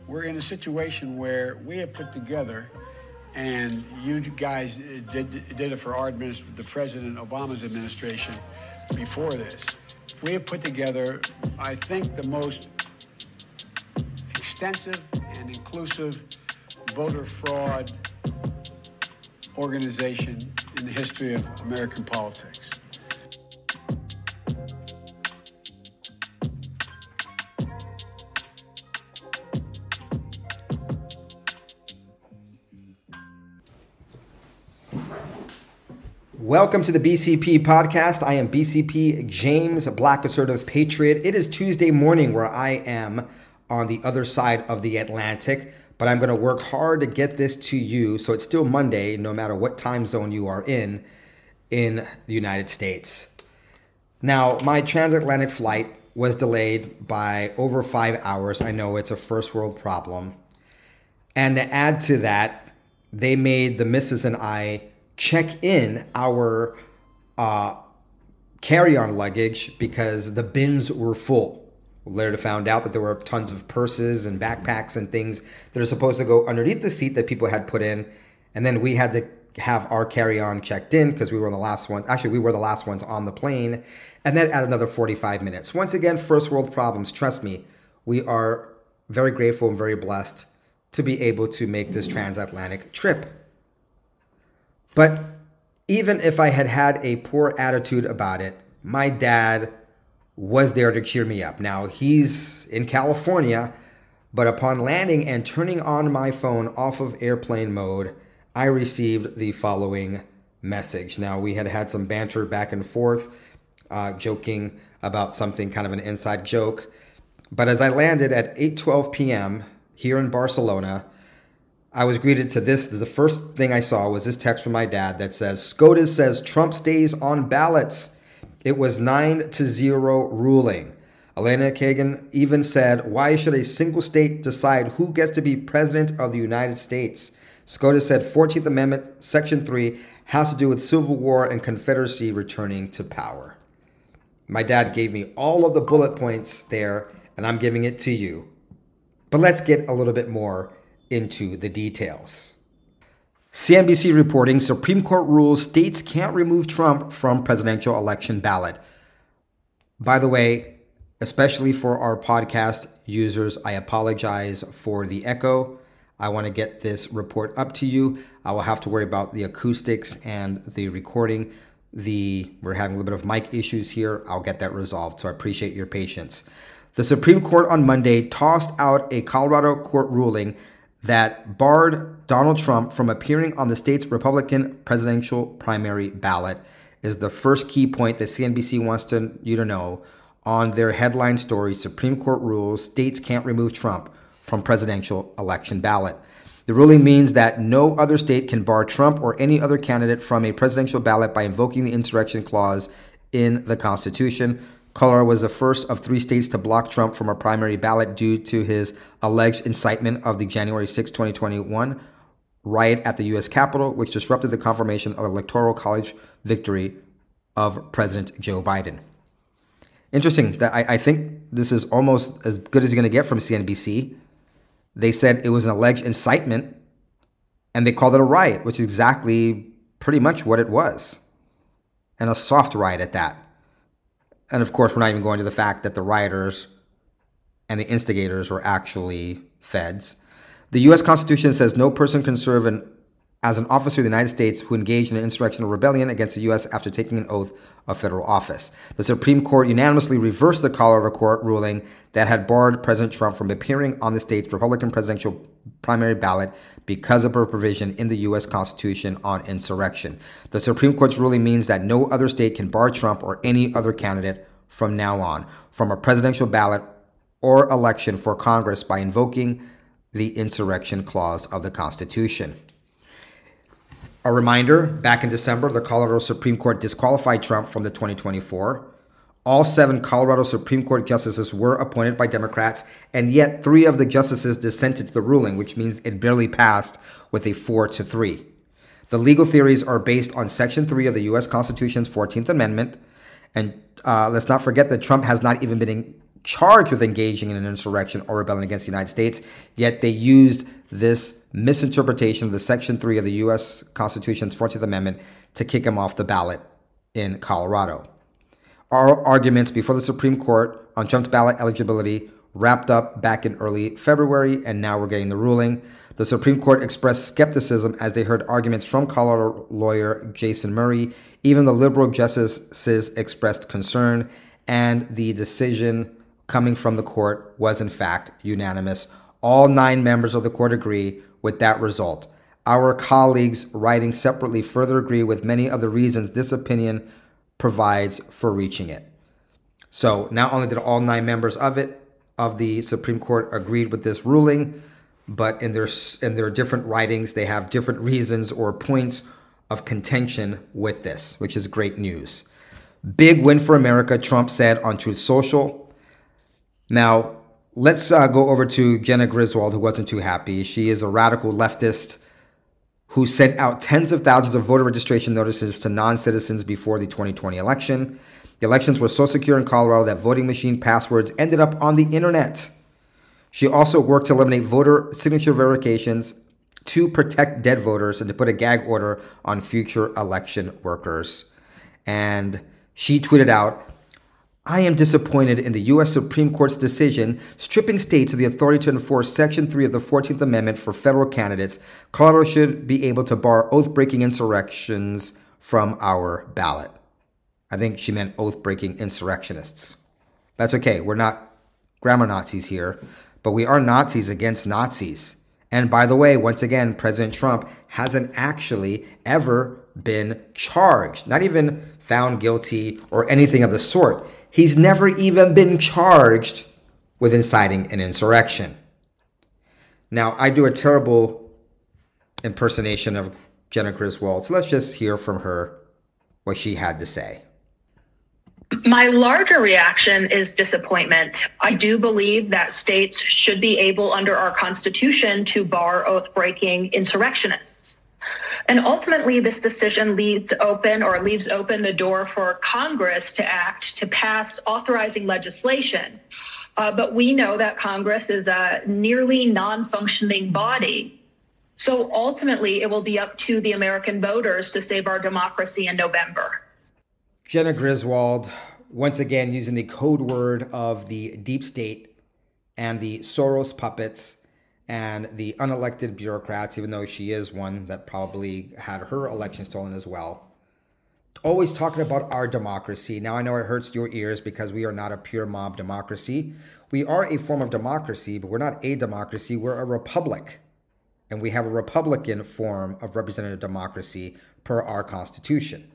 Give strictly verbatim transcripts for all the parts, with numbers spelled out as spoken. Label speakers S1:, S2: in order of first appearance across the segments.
S1: we're in a situation where we have put together, and you guys did, did it for our administration, the President Obama's administration before this. We have put together, I think, the most extensive and inclusive voter fraud organization in the history of American politics.
S2: Welcome to the B C P podcast. I am B C P James, Black Assertive Patriot. It is Tuesday morning where I am on the other side of the Atlantic, but I'm going to work hard to get this to you so it's still Monday, no matter what time zone you are in, in the United States. Now, my transatlantic flight was delayed by over five hours. I know it's a first world problem. And to add to that, they made the missus and I check in our uh, carry-on luggage because the bins were full. Later found out that there were tons of purses and backpacks and things that are supposed to go underneath the seat that people had put in. And then we had to have our carry-on checked in because we were the last ones. Actually, we were the last ones on the plane. And then add another forty-five minutes. Once again, first world problems. Trust me, we are very grateful and very blessed to be able to make this transatlantic trip. But even if I had had a poor attitude about it, my dad was there to cheer me up. Now, he's in California, but upon landing and turning on my phone off of airplane mode, I received the following message. Now, we had had some banter back and forth, uh, joking about something, kind of an inside joke. But as I landed at eight twelve p.m. here in Barcelona, I was greeted to this. The first thing I saw was this text from my dad that says, SCOTUS says Trump stays on ballots. It was nine to zero ruling. Elena Kagan even said, why should a single state decide who gets to be president of the United States? SCOTUS said fourteenth Amendment, Section three, has to do with Civil War and Confederacy returning to power. My dad gave me all of the bullet points there, and I'm giving it to you. But let's get a little bit more into the details. C N B C reporting, Supreme Court rules states can't remove Trump from presidential election ballot. By the way, especially for our podcast users, I apologize for the echo. I want to get this report up to you. I will have to worry about the acoustics and the recording. The we're having a little bit of mic issues here. I'll get that resolved, so I appreciate your patience. The Supreme Court on Monday tossed out a Colorado court ruling that barred Donald Trump from appearing on the state's Republican presidential primary ballot. Is the first key point that C N B C wants to, you to know on their headline story, Supreme Court rules states can't remove Trump from presidential election ballot. The ruling means that no other state can bar Trump or any other candidate from a presidential ballot by invoking the insurrection clause in the Constitution. Colorado was the first of three states to block Trump from a primary ballot due to his alleged incitement of the January sixth, twenty twenty-one riot at the U S Capitol, which disrupted the confirmation of the Electoral College victory of President Joe Biden. Interesting that I, I think this is almost as good as you're going to get from C N B C. They said it was an alleged incitement, and they called it a riot, which is exactly pretty much what it was. And a soft riot at that. And of course, we're not even going to the fact that the rioters and the instigators were actually feds. The U S Constitution says no person can serve an, as an officer of the United States who engaged in an insurrection or rebellion against the U S after taking an oath of federal office. The Supreme Court unanimously reversed the Colorado court ruling that had barred President Trump from appearing on the state's Republican presidential primary ballot because of a provision in the U S Constitution on insurrection. The Supreme Court's ruling means that no other state can bar Trump or any other candidate from now on from a presidential ballot or election for Congress by invoking the insurrection clause of the Constitution. A reminder, back in December, the Colorado Supreme Court disqualified Trump from the twenty twenty-four. All seven Colorado Supreme Court justices were appointed by Democrats, and yet three of the justices dissented to the ruling, which means it barely passed with a four to three. The legal theories are based on Section three of the U S Constitution's fourteenth Amendment. And uh, let's not forget that Trump has not even been charged with engaging in an insurrection or rebellion against the United States, yet they used this misinterpretation of the Section three of the U S Constitution's fourteenth Amendment to kick him off the ballot in Colorado. Our arguments before the Supreme Court on Trump's ballot eligibility wrapped up back in early February, and now we're getting the ruling. The Supreme Court expressed skepticism as they heard arguments from Colorado lawyer Jason Murray. Even the liberal justices expressed concern, and the decision coming from the court was in fact unanimous. All nine members of the court agree with that result. Our colleagues writing separately further agree with many of the reasons this opinion provides for reaching it. So not only did all nine members of it, of the Supreme Court agreed with this ruling, but in their in their different writings, they have different reasons or points of contention with this, which is great news. Big win for America, Trump said on Truth Social. Now, let's uh, go over to Jena Griswold, who wasn't too happy. She is a radical leftist who sent out tens of thousands of voter registration notices to non-citizens before the twenty twenty election. The elections were so secure in Colorado that voting machine passwords ended up on the internet. She also worked to eliminate voter signature verifications, to protect dead voters, and to put a gag order on future election workers. And she tweeted out, "I am disappointed in the U S Supreme Court's decision stripping states of the authority to enforce Section three of the fourteenth Amendment for federal candidates. Colorado should be able to bar oath-breaking insurrections from our ballot." I think she meant oath-breaking insurrectionists. That's okay. We're not grammar Nazis here, but we are Nazis against Nazis. And by the way, once again, President Trump hasn't actually ever been charged, not even found guilty or anything of the sort. He's never even been charged with inciting an insurrection. Now, I do a terrible impersonation of Jena Griswold, so let's just hear from her what she had to say.
S3: My larger reaction is disappointment. I do believe that states should be able, under our Constitution, to bar oath-breaking insurrectionists. And ultimately, this decision leaves open or leaves open the door for Congress to act to pass authorizing legislation. Uh, but we know that Congress is a nearly non-functioning body. So ultimately, it will be up to the American voters to save our democracy in November.
S2: Jena Griswold, once again, using the code word of the deep state and the Soros puppets and the unelected bureaucrats, even though she is one that probably had her election stolen as well. Always talking about our democracy. Now, I know it hurts your ears because we are not a pure mob democracy. We are a form of democracy, but we're not a democracy. We're a republic. And we have a Republican form of representative democracy per our Constitution.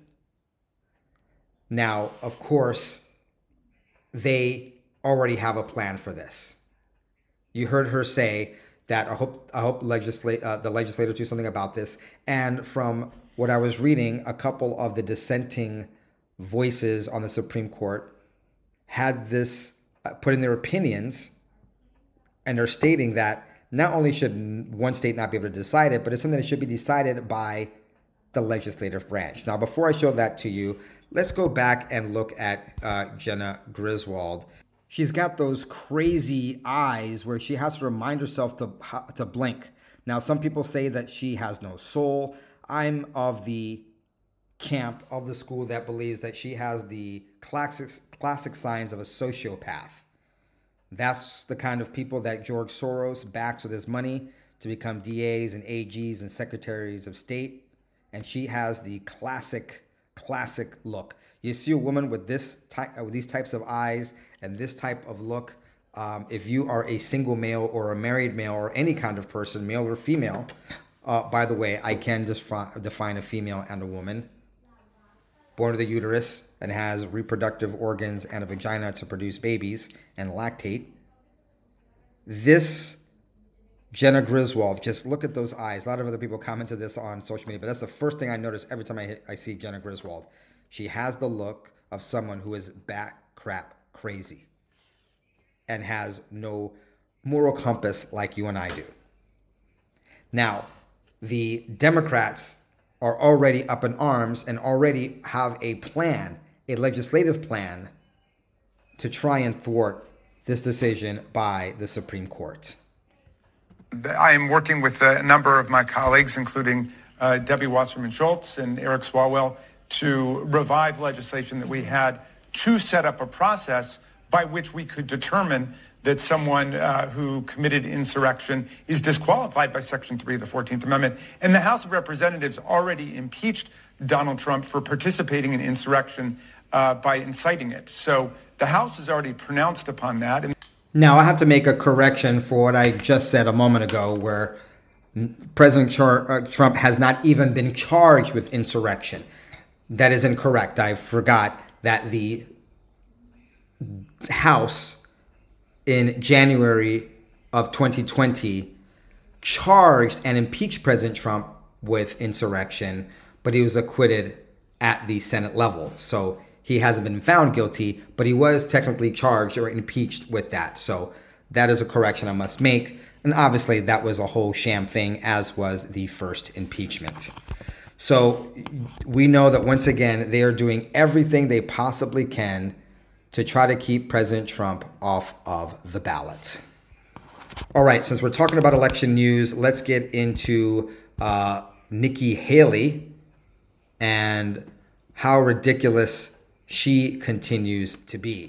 S2: Now, of course, they already have a plan for this. You heard her say that I hope I hope legislate uh, the legislators do something about this. And from what I was reading, a couple of the dissenting voices on the Supreme Court had this uh, put in their opinions, and they're stating that not only should one state not be able to decide it, but it's something that should be decided by the legislative branch. Now, before I show that to you, let's go back and look at uh, Jena Griswold. She's got those crazy eyes where she has to remind herself to, to blink. Now, some people say that she has no soul. I'm of the camp of the school that believes that she has the classic, classic signs of a sociopath. That's the kind of people that George Soros backs with his money to become D As and A Gs and secretaries of state. And she has the classic, classic look. You see a woman with this type, with these types of eyes and this type of look. Um, if you are a single male or a married male or any kind of person, male or female, uh, by the way, I can defi- define a female and a woman. Born with a uterus and has reproductive organs and a vagina to produce babies and lactate. This Jena Griswold, just look at those eyes. A lot of other people commented this on social media, but that's the first thing I notice every time I, hit, I see Jena Griswold. She has the look of someone who is bat crap crazy and has no moral compass like you and I do. Now, the Democrats are already up in arms and already have a plan, a legislative plan, to try and thwart this decision by the Supreme Court?
S4: I am working with a number of my colleagues, including uh, Debbie Wasserman Schultz and Eric Swalwell, to revive legislation that we had to set up a process by which we could determine that someone uh, who committed insurrection is disqualified by Section three of the fourteenth Amendment. And the House of Representatives already impeached Donald Trump for participating in insurrection uh, by inciting it. So the House has already pronounced upon that. And
S2: now, I have to make a correction for what I just said a moment ago, where President Trump has not even been charged with insurrection. That is incorrect. I forgot that the House in January of twenty twenty charged and impeached President Trump with insurrection, but he was acquitted at the Senate level. So he hasn't been found guilty, but he was technically charged or impeached with that. So that is a correction I must make. And obviously that was a whole sham thing, as was the first impeachment. So we know that once again, they are doing everything they possibly can to try to keep President Trump off of the ballot. All right, since we're talking about election news, let's get into uh, Nikki Haley and how ridiculous she continues to be.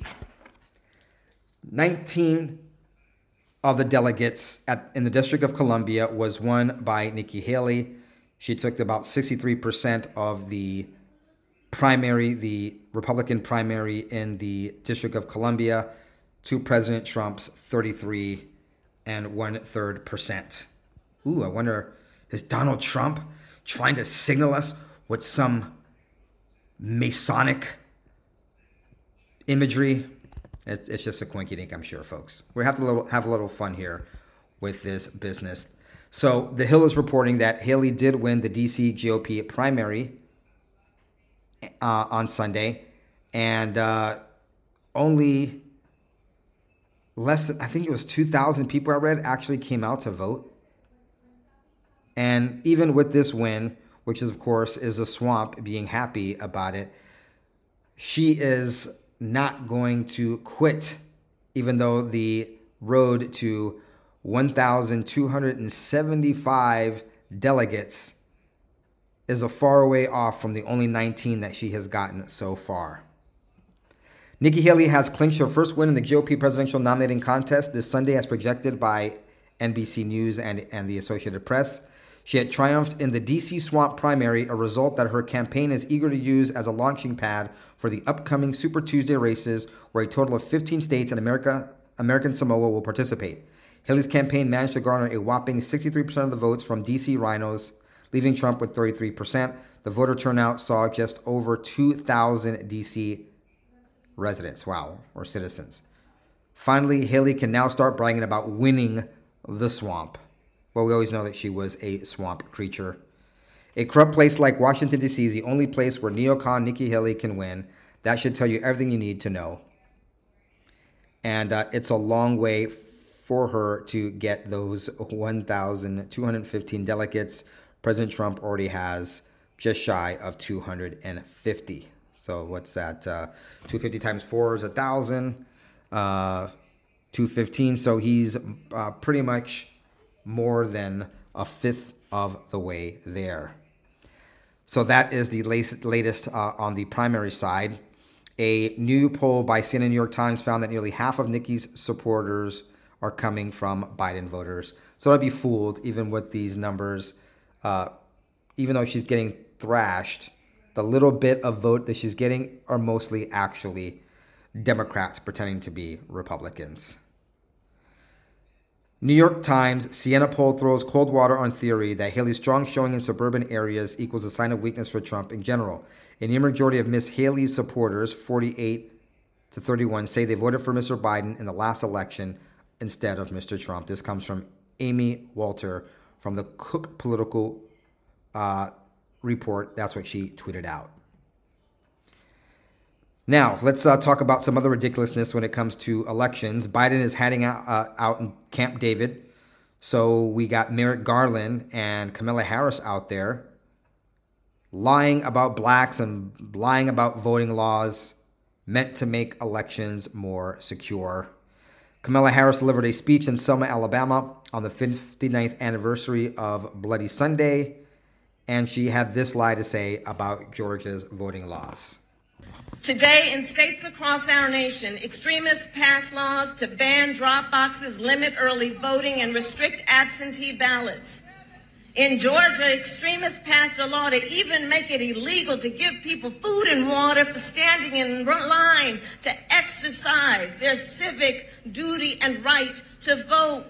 S2: nineteen of the delegates at, in the District of Columbia was won by Nikki Haley. She took about sixty-three percent of the primary, the Republican primary in the District of Columbia, to President Trump's thirty-three and one third percent. Ooh, I wonder, is Donald Trump trying to signal us with some Masonic imagery? It's just a quinky dink, I'm sure, folks. We have to little, have a little fun here with this business. So The Hill is reporting that Haley did win the D C G O P primary uh, on Sunday, and uh, only less than, I think it was two thousand people I read, actually came out to vote. And even with this win, which is, of course, is a swamp being happy about it, she is not going to quit, even though the road to one thousand two hundred seventy-five delegates is a far way off from the only nineteen that she has gotten so far. Nikki Haley has clinched her first win in the G O P presidential nominating contest this Sunday, as projected by N B C News and, and the Associated Press. She had triumphed in the D C Swamp primary, a result that her campaign is eager to use as a launching pad for the upcoming Super Tuesday races, where a total of fifteen states and America, American Samoa will participate. Haley's campaign managed to garner a whopping sixty-three percent of the votes from D C rhinos, leaving Trump with thirty-three percent. The voter turnout saw just over two thousand D C residents, wow, or citizens. Finally, Haley can now start bragging about winning the swamp. Well, we always know that she was a swamp creature. A corrupt place like Washington, D C is the only place where neocon Nikki Haley can win. That should tell you everything you need to know. And uh, it's a long way for her to get those one thousand two hundred fifteen delegates. President Trump already has just shy of two hundred fifty. So what's that? Uh, two hundred fifty times four is one thousand. Uh, two hundred fifteen. So he's uh, pretty much more than a fifth of the way there. So that is the latest uh, on the primary side. A new poll by C N N New York Times found that nearly half of Nikki's supporters are coming from Biden voters. So I'd be fooled even with these numbers. Uh, even though she's getting thrashed, the little bit of vote that she's getting are mostly actually Democrats pretending to be Republicans. New York Times Siena poll throws cold water on theory that Haley's strong showing in suburban areas equals a sign of weakness for Trump in general. A near majority of Miss Haley's supporters, forty-eight to thirty-one, say they voted for Mister Biden in the last election instead of Mister Trump. This comes from Amy Walter from the Cook Political uh, Report. That's what she tweeted out. Now, let's uh, talk about some other ridiculousness when it comes to elections. Biden is heading out, uh, out in Camp David. So we got Merrick Garland and Kamala Harris out there lying about blacks and lying about voting laws meant to make elections more secure. Kamala Harris delivered a speech in Selma, Alabama on the fifty-ninth anniversary of Bloody Sunday, and she had this lie to say about Georgia's voting laws.
S5: Today, in states across our nation, extremists pass laws to ban drop boxes, limit early voting, and restrict absentee ballots. In Georgia, extremists passed a law to even make it illegal to give people food and water for standing in line to exercise their civic duty and right to vote.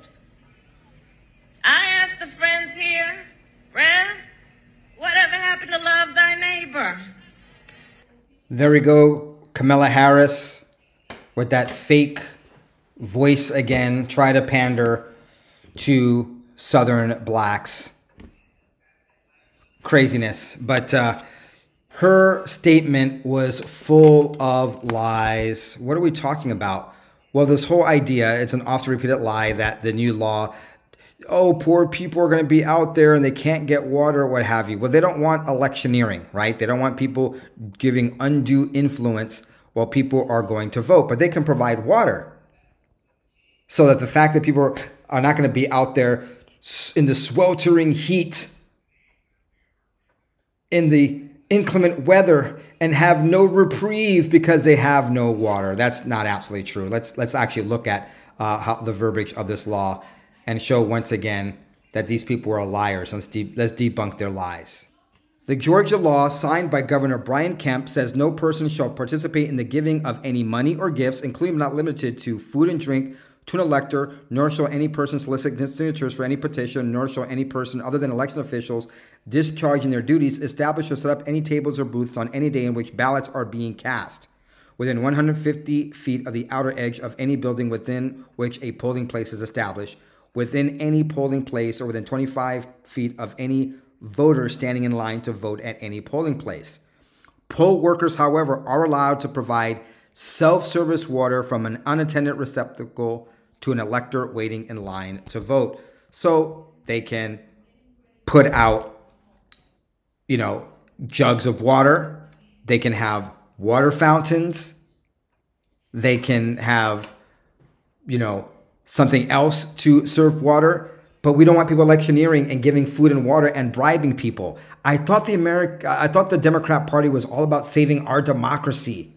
S5: I ask the friends here, Rev, whatever happened to love thy neighbor?
S2: There we go, Kamala Harris with that fake voice again, try to pander to Southern blacks. Craziness. But uh, her statement was full of lies. What are we talking about? Well, this whole idea, it's an often repeated lie that the new law, oh, poor people are going to be out there and they can't get water or what have you. Well, they don't want electioneering, right? They don't want people giving undue influence while people are going to vote. But they can provide water. So that the fact that people are not going to be out there in the sweltering heat, in the inclement weather, and have no reprieve because they have no water. That's not absolutely true. Let's let's actually look at uh, how the verbiage of this law and show once again that these people are liars. Let's, de- let's debunk their lies. The Georgia law signed by Governor Brian Kemp says no person shall participate in the giving of any money or gifts, including but not limited to food and drink, to an elector, nor shall any person solicit signatures for any petition, nor shall any person other than election officials discharging their duties establish or set up any tables or booths on any day in which ballots are being cast within one hundred fifty feet of the outer edge of any building within which a polling place is established, within any polling place, or within twenty-five feet of any voter standing in line to vote at any polling place. Poll workers, however, are allowed to provide self-service water from an unattended receptacle to an elector waiting in line to vote. So they can put out, you know, jugs of water. They can have water fountains. They can have, you know, something else to serve water. But we don't want people electioneering and giving food and water and bribing people. I thought the America, I thought the Democrat Party was all about saving our democracy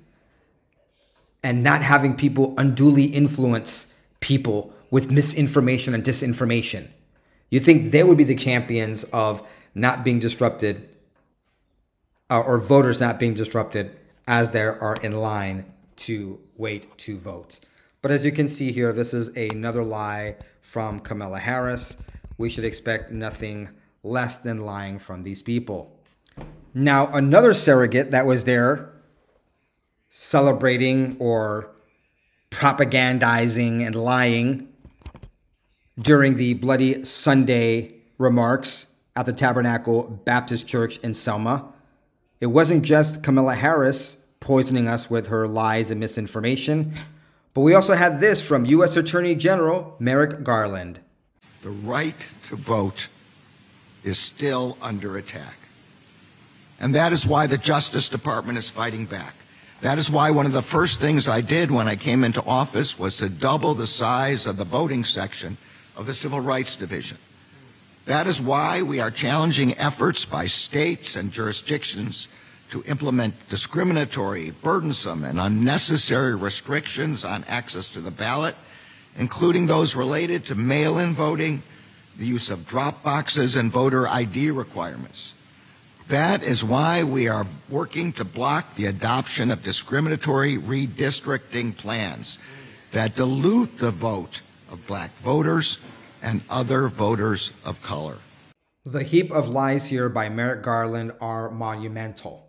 S2: and not having people unduly influence people with misinformation and disinformation. You think they would be the champions of not being disrupted, uh, or voters not being disrupted as they are in line to wait to vote. But as you can see here, this is another lie from Kamala Harris. We should expect nothing less than lying from these people. Now, another surrogate that was there celebrating or propagandizing and lying during the Bloody Sunday remarks at the Tabernacle Baptist Church in Selma. It wasn't just Kamala Harris poisoning us with her lies and misinformation, but we also had this from U S Attorney General Merrick Garland.
S6: The right to vote is still under attack. And that is why the Justice Department is fighting back. That is why one of the first things I did when I came into office was to double the size of the voting section of the Civil Rights Division. That is why we are challenging efforts by states and jurisdictions to implement discriminatory, burdensome, and unnecessary restrictions on access to the ballot, including those related to mail-in voting, the use of drop boxes, and voter I D requirements. That is why we are working to block the adoption of discriminatory redistricting plans that dilute the vote of black voters and other voters of color.
S2: The heap of lies here by Merrick Garland are monumental.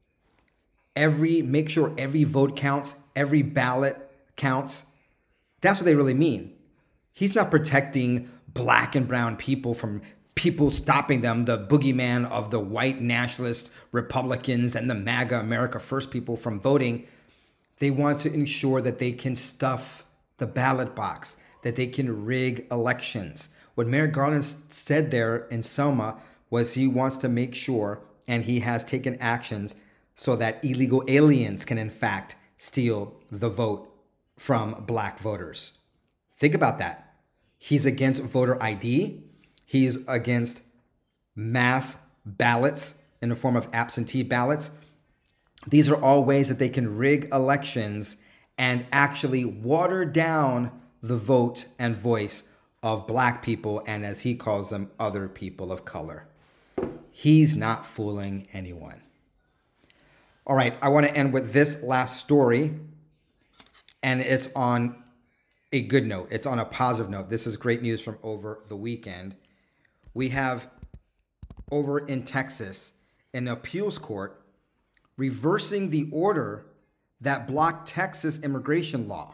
S2: Every, make sure every vote counts, every ballot counts. That's what they really mean. He's not protecting black and brown people from people stopping them, the boogeyman of the white nationalist Republicans and the MAGA America First people from voting. They want to ensure that they can stuff the ballot box, that they can rig elections. What Merrick Garland said there in Selma was he wants to make sure, and he has taken actions so that illegal aliens can in fact steal the vote from black voters. Think about that. He's against voter I D. He's against mass ballots in the form of absentee ballots. These are all ways that they can rig elections and actually water down the vote and voice of black people and, as he calls them, other people of color. He's not fooling anyone. All right, I want to end with this last story, and it's on a good note. It's on a positive note. This is great news from over the weekend. We have over in Texas an appeals court reversing the order that blocked Texas immigration law.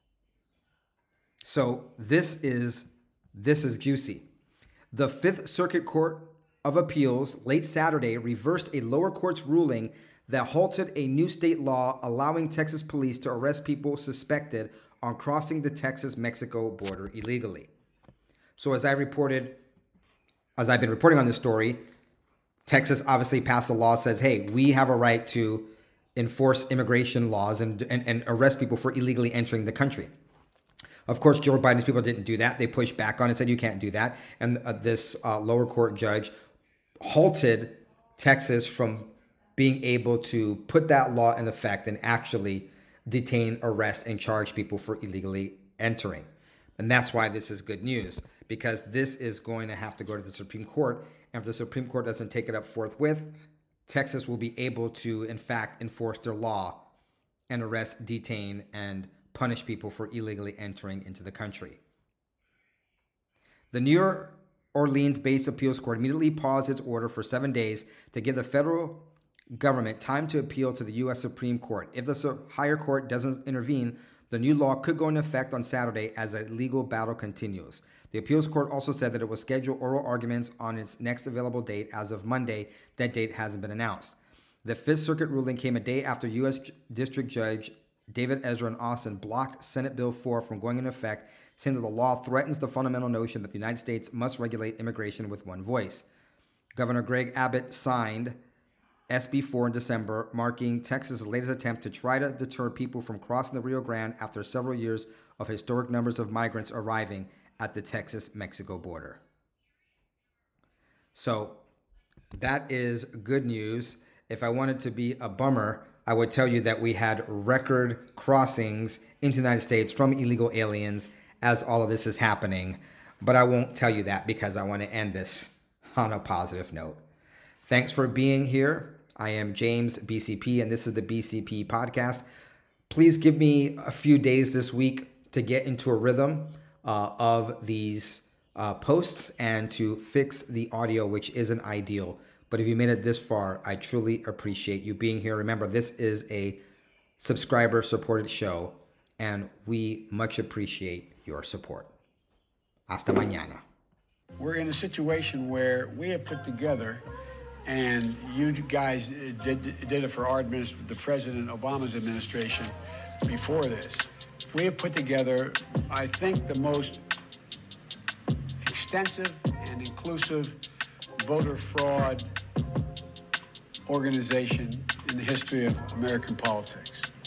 S2: So this is this is juicy. The Fifth Circuit Court of Appeals late Saturday reversed a lower court's ruling that halted a new state law allowing Texas police to arrest people suspected on crossing the Texas-Mexico border illegally. So as I reported, as I've been reporting on this story, Texas obviously passed a law that says, hey, we have a right to enforce immigration laws and, and, and arrest people for illegally entering the country. Of course, Joe Biden's people didn't do that. They pushed back on it, said you can't do that. And uh, this uh, lower court judge halted Texas from being able to put that law in effect and actually detain, arrest, and charge people for illegally entering. And that's why this is good news, because this is going to have to go to the Supreme Court. And if the Supreme Court doesn't take it up forthwith, Texas will be able to, in fact, enforce their law and arrest, detain, and punish people for illegally entering into the country. The New Orleans-based appeals court immediately paused its order for seven days to give the federal government time to appeal to the U S Supreme Court. If the higher court doesn't intervene, the new law could go into effect on Saturday as a legal battle continues. The appeals court also said that it will schedule oral arguments on its next available date as of Monday. That date hasn't been announced. The Fifth Circuit ruling came a day after U S District Judge David Ezra in Austin blocked Senate Bill four from going into effect, saying that the law threatens the fundamental notion that the United States must regulate immigration with one voice. Governor Greg Abbott signed S B four in December, marking Texas' latest attempt to try to deter people from crossing the Rio Grande after several years of historic numbers of migrants arriving at the Texas-Mexico border. So that is good news. If I wanted to be a bummer, I would tell you that we had record crossings into the United States from illegal aliens as all of this is happening. But I won't tell you that because I want to end this on a positive note. Thanks for being here. I am James, B C P, and this is the B C P podcast. Please give me a few days this week to get into a rhythm uh, of these uh, posts and to fix the audio, which isn't ideal. But if you made it this far, I truly appreciate you being here. Remember, this is a subscriber-supported show, and we much appreciate your support. Hasta mañana.
S1: We're in a situation where we have put together, and you guys did, did it for our administration, the President Obama's administration before this. We have put together, I think, the most extensive and inclusive voter fraud organization in the history of American politics.